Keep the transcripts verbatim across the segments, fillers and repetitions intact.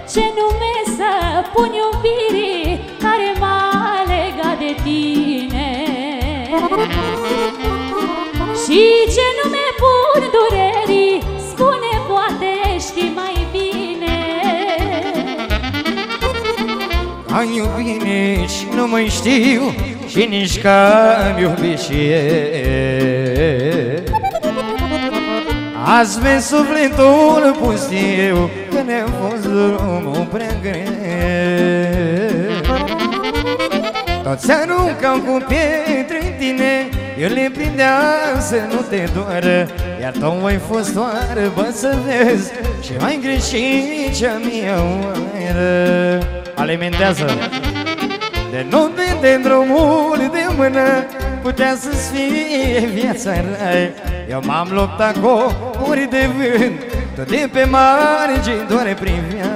ce nume să pun iubirii care m-a legat de tine? Și ce nume pun durerii, spune, poate știi mai bine. Am iubire și nu mai știu, și nici că am iubit și eu. Azi mi-e sufletul pustiu, că ne-a fost drumul prea greu. Toți aruncau cu pietre în tine, eu le prindeam să nu te doară, iar tu ai fost doar, bă, să vezi, și mai greșit cea mea oară. Alimentează! De nu de drumul de mână, putea să-ți fie viața rai. Eu m-am luptat cu ori de vânt, tot de pe margini doar privea.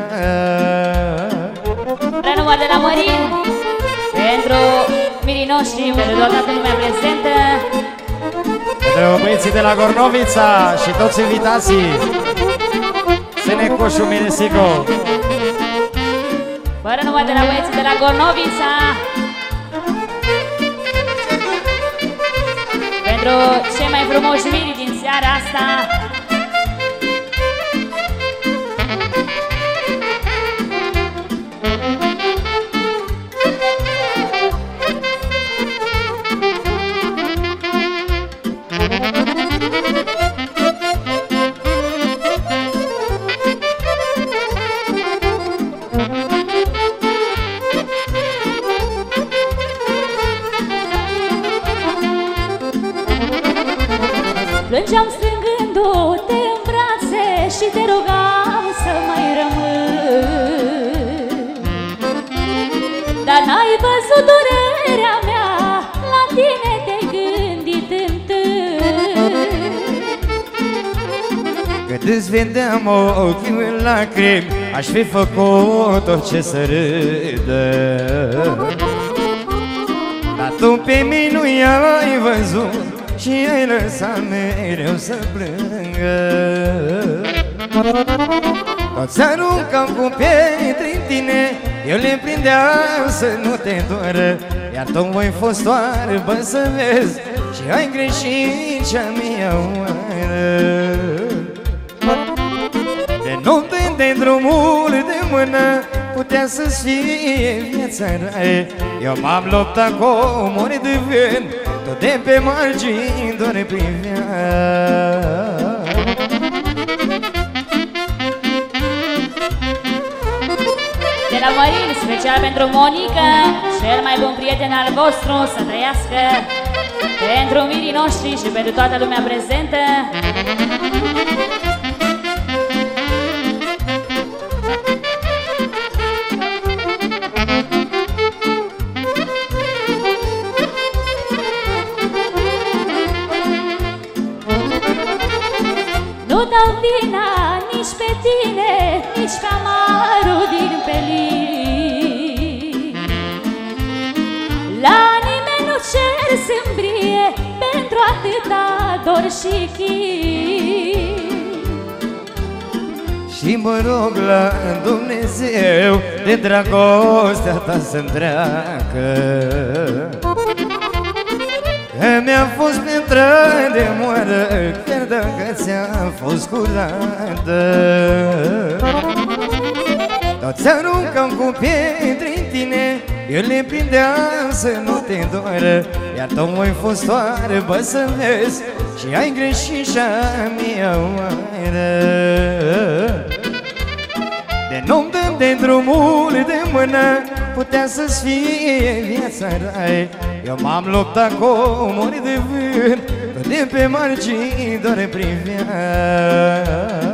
Renumăr de la Mărin, pentru mirii noștri, pentru toată lumea prezentă, pentru băieții de la Gornovița și toți invitații, Senecu și Miresico. fără numai de la băieții de la Gornovița, pentru cei mai frumoși miri din seara asta. Plângeam strângându-te în brațe și te rugam să mai rămâi, dar n-ai văzut durerea mea, la tine te-ai gândit întâi. Cât îți vedeam ochii în lacrimi, aș fi făcut orice să râdă, dar tu pe mine nu i-ai văzut și ai lăsat mereu să plângă. Toți aruncam cu pietre în tine, eu le prindeam să nu te doară, iar tu ai fost doar, bă, să vezi, și ai greșit cea mea oară. De nu de drumul de mână, putea să-ți fie viața rai. Eu m-am luptat cu mori de vânt, tot de pe margini doar privea. De la Mărin, special pentru Monica, cel mai bun prieten al vostru, să trăiască, pentru mirii noștri și pentru toată lumea prezentă. Nu dau vina nici pe tine, nici pe amarul din pelin. La nimeni nu cer sâmbrie pentru atâta dor și chin. Și mă rog la Dumnezeu de dragostea ta să-mi treacă, că mi-a fost pietră de moară, chiar dacă ți-a fost curată. Toți aruncam cu pietre în tine, eu le prindeam să nu te doară, iar tu ai fost doar, bă, să vezi, și ai greșit și-a mea oară. De nu-mi dăm de drumul de mână, putea să-ți fie viața rai. Eu m-am luptat cu mori de vânt, tot de pe margini doar privea.